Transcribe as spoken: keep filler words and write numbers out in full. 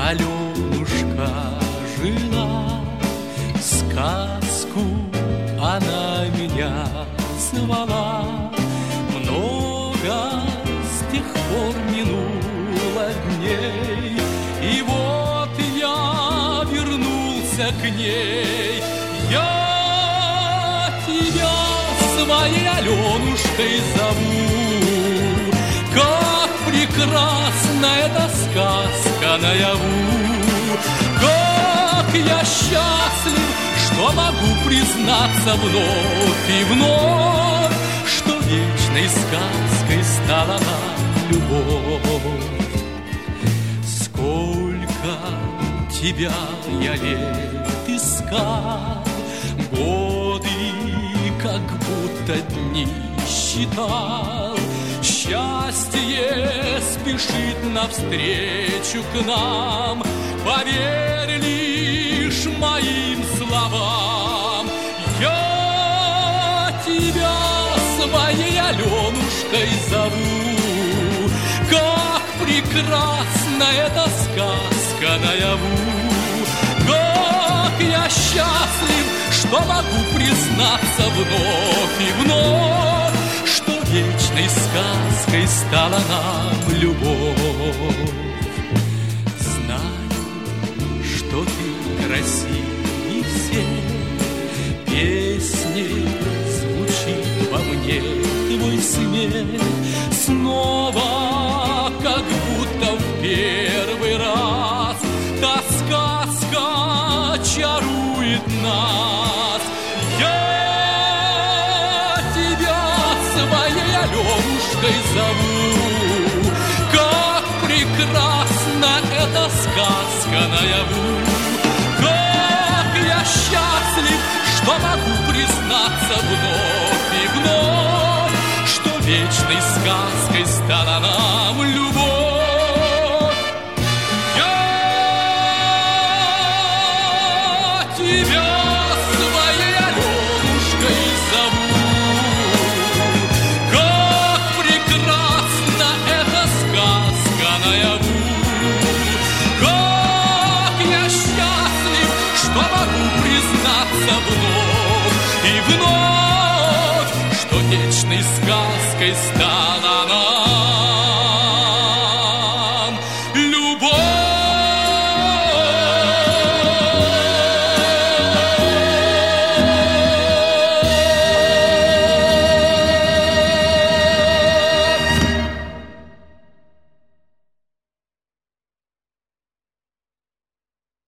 Аленушка жила, сказку она меня звала. Много с тех пор минуло дней, и вот я вернулся к ней. Я тебя своей Аленушкой зову, как прекрасна эта сказка наяву. Как я счастлив, что могу признаться вновь и вновь, что вечной сказкой стала нам любовь. Сколько тебя я лет искал, годы как будто дни считал. Счастье спешит навстречу к нам, поверь лишь моим словам. Я тебя своей Аленушкой зову, как прекрасна эта сказка наяву. Как я счастлив, что могу признаться вновь и вновь, что вечной сказкой стала нам любовь. Знаю, что ты красивее всех, песней звучит во мне твой смех. Снова, как будто в первый раз, та сказка чарует нас. Я тебя своей Аленушкой зову, как прекрасна эта сказка наяву. Как я счастлив, что могу признаться вновь и вновь, что вечной сказкой стала нам любовь. Тебя своей Аленушкой зову, как прекрасна эта сказка наяву. Как я счастлив, что могу признаться вновь и вновь, что вечной сказкой стала